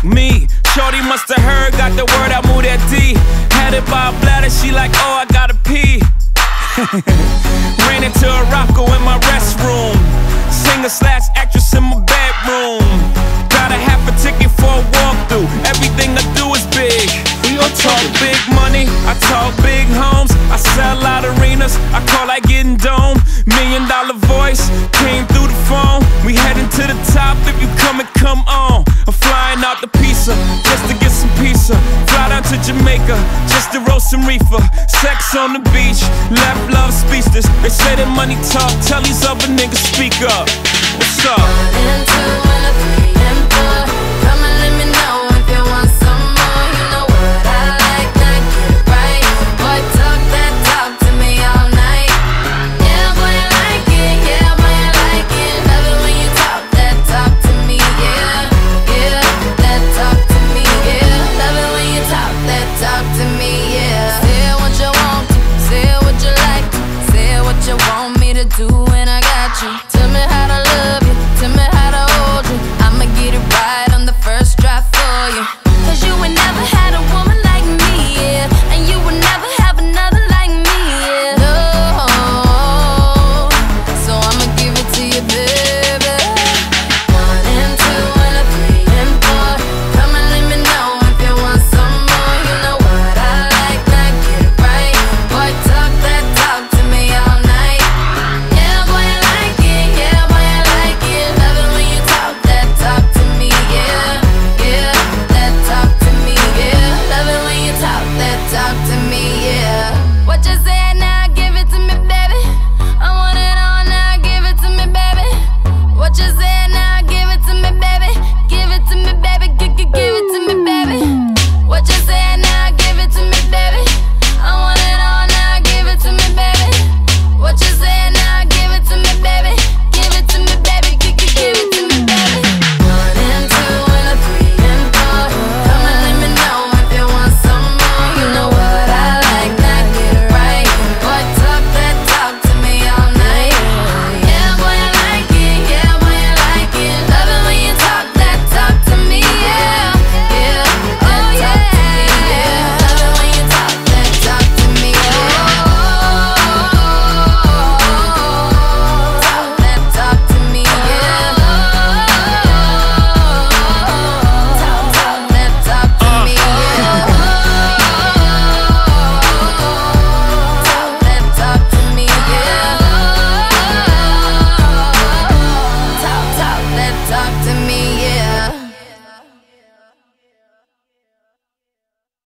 Me, shorty musta heard, got the word, I moved that D. Had it by a bladder, she like, oh, I gotta pee. Ran into a Rocco in my restroom. Singer/actress in my bedroom. Got a half a ticket for a walkthrough. Everything I do is big. I talk big money, I talk big homes. I sell out arenas, I call like getting dome. $1 million voice came through the phone. We heading to the top, if you come on. I'm flying out the pizza, just to get some pizza. Fly down to Jamaica, just to roast some reefer. Sex on the beach, left love speechless. They say that money talk, tell these other niggas speak up. What's up? 1 and 2 and a 3 and 4. Come and let me know if you want some more. You know what I like, now get it right. Boy, talk that talk to me all night. Yeah, boy, I like it, yeah, boy, I like it. Love it when you talk that talk to me, yeah, yeah. That talk to me, yeah. Love it when you talk that talk to me.